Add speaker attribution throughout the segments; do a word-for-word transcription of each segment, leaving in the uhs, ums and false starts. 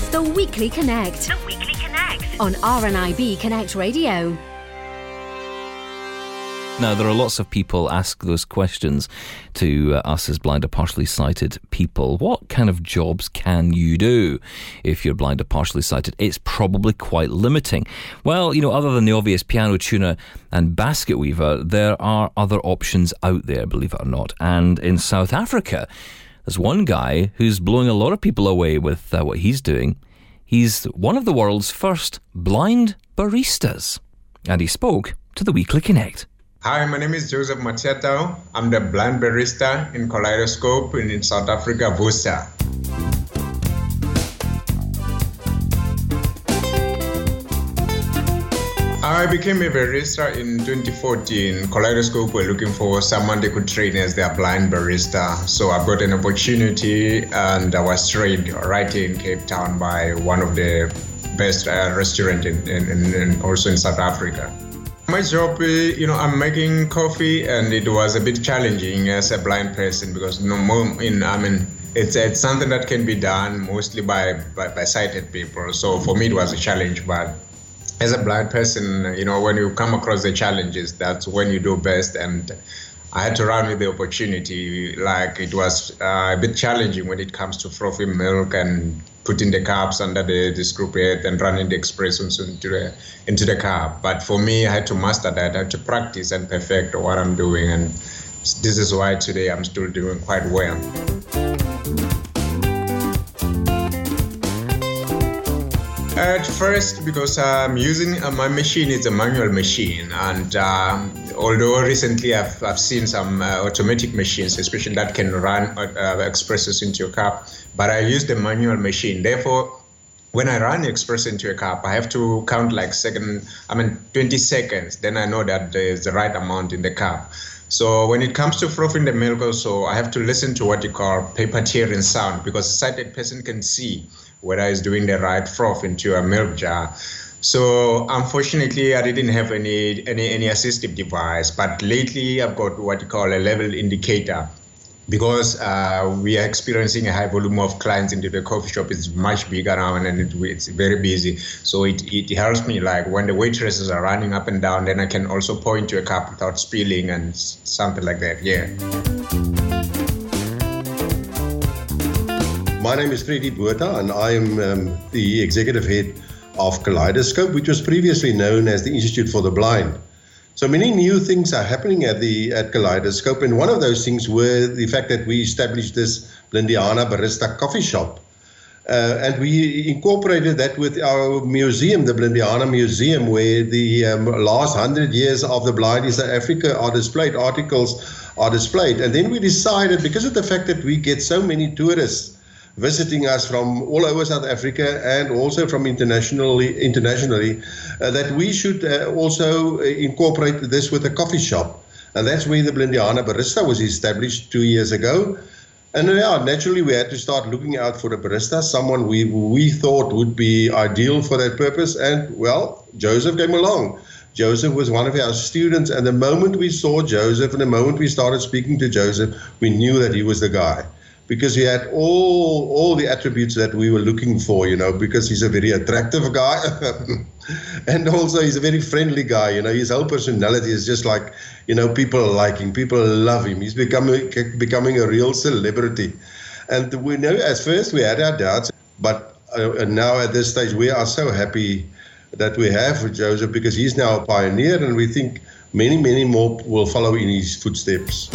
Speaker 1: The Weekly Connect.
Speaker 2: The Weekly Connect.
Speaker 1: On R N I B Connect Radio.
Speaker 3: Now, there are lots of people ask those questions to uh, us as blind or partially sighted people. What kind of jobs can you do if you're blind or partially sighted? It's probably quite limiting. Well, you know, other than the obvious piano tuner and basket weaver, there are other options out there, believe it or not. And in South Africa, there's one guy who's blowing a lot of people away with uh, what he's doing. He's one of the world's first blind baristas. And he spoke to the Weekly Connect.
Speaker 4: Hi, my name is Joseph Matiatau. I'm the blind barista in Kaleidoscope in, in South Africa, Vusa. I became a barista in twenty fourteen. Kaleidoscope were looking for someone they could train as their blind barista. So I got an opportunity and I was trained right here in Cape Town by one of the best uh, restaurants in, in, in, also in South Africa. My job, you know, I'm making coffee, and it was a bit challenging as a blind person because no more in I mean it's it's something that can be done mostly by, by by sighted people. So for me, it was a challenge. But as a blind person, you know, when you come across the challenges, that's when you do best. And I had to run with the opportunity. Like it was uh, a bit challenging when it comes to frothing milk and putting the cups under the, the screw plate and running the espressos into the into the cup. But for me, I had to master that. I had to practice and perfect what I'm doing, and this is why today I'm still doing quite well. At first, because I'm using uh, my machine is a manual machine, and um, although recently I've, I've seen some uh, automatic machines, especially that can run uh, espressos into a cup, but I use the manual machine. Therefore, when I run espresso into a cup, I have to count like second, I mean twenty seconds. Then I know that there's the right amount in the cup. So when it comes to frothing the milk also, I have to listen to what you call paper tearing sound, because a sighted person can see whether it's doing the right froth into a milk jar. So unfortunately, I didn't have any, any, any assistive device, but lately I've got what you call a level indicator, because uh, we are experiencing a high volume of clients into the coffee shop. It's much bigger now, and it, it's very busy. So it, it helps me, like when the waitresses are running up and down, then I can also point to a cup without spilling and something like that, yeah.
Speaker 5: My name is Freddie Botha, and I am um, the executive head of Kaleidoscope, which was previously known as the Institute for the Blind. So many new things are happening at the at Kaleidoscope, and one of those things were the fact that we established this Blindiana Barista coffee shop. Uh, and we incorporated that with our museum, the Blindiana Museum, where the um, last hundred years of the blind in South Africa are displayed, articles are displayed. And then we decided, because of the fact that we get so many tourists visiting us from all over South Africa and also from internationally, internationally, uh, that we should uh, also incorporate this with a coffee shop. And that's where the Blindiana Barista was established two years ago. And yeah, naturally we had to start looking out for a barista, someone we we thought would be ideal for that purpose. And well, Joseph came along. Joseph was one of our students, and the moment we saw Joseph and the moment we started speaking to Joseph, we knew that he was the guy, because he had all all the attributes that we were looking for, you know, because he's a very attractive guy. And also he's a very friendly guy, you know, his whole personality is just like, you know, people like him, people love him. He's becoming becoming a real celebrity. And we know at first we had our doubts, but uh, now at this stage we are so happy that we have Joseph, because he's now a pioneer, and we think many, many more will follow in his footsteps.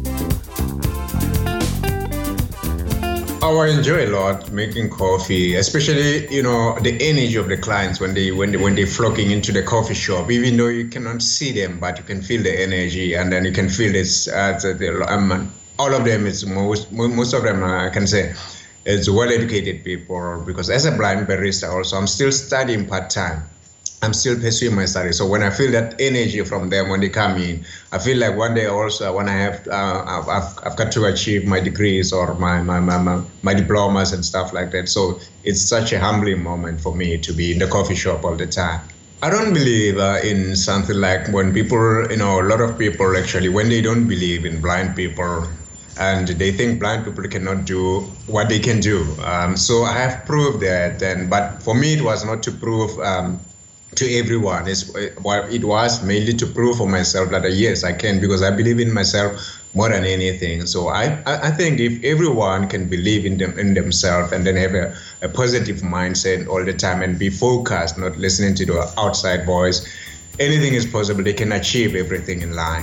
Speaker 4: Oh, I enjoy a lot making coffee, especially, you know, the energy of the clients when they when they when they're flocking into the coffee shop. Even though you cannot see them, but you can feel the energy, and then you can feel this. Uh, the, um, all of them is most most of them, I can say, is well-educated people. Because as a blind barista, also I'm still studying part-time. I'm still pursuing my studies. So when I feel that energy from them when they come in, I feel like one day also when I have, uh, I've, I've, I've got to achieve my degrees or my, my, my, my, my diplomas and stuff like that. So it's such a humbling moment for me to be in the coffee shop all the time. I don't believe uh, in something like when people, you know, a lot of people actually, when they don't believe in blind people, and they think blind people cannot do what they can do. Um, so I have proved that, and but for me it was not to prove um, to everyone. It's, well, it was mainly to prove for myself that uh, yes, I can, because I believe in myself more than anything. So I, I think if everyone can believe in them in themselves and then have a, a positive mindset all the time and be focused, not listening to the outside voice, anything is possible. They can achieve everything in life.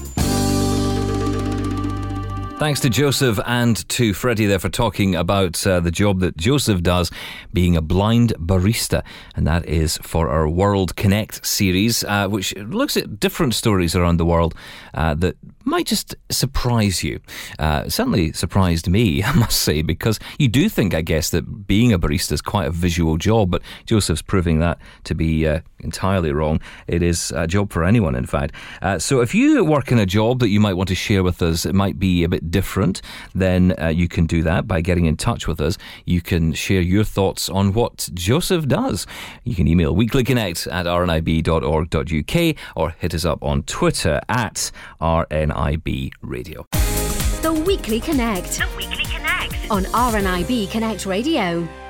Speaker 3: Thanks to Joseph and to Freddie there for talking about uh, the job that Joseph does, being a blind barista. And that is for our World Connect series, uh, which looks at different stories around the world uh, that might just surprise you. Uh, certainly surprised me, I must say, because you do think, I guess, that being a barista is quite a visual job, but Joseph's proving that to be uh, entirely wrong. It is a job for anyone, in fact. Uh, so if you work in a job that you might want to share with us, it might be a bit different, then uh, you can do that by getting in touch with us. You can share your thoughts on what Joseph does. You can email weeklyconnect at r n i b dot org dot u k or hit us up on Twitter at R N I B Radio.
Speaker 1: The Weekly Connect.
Speaker 2: The Weekly Connect.
Speaker 1: On R N I B Connect Radio.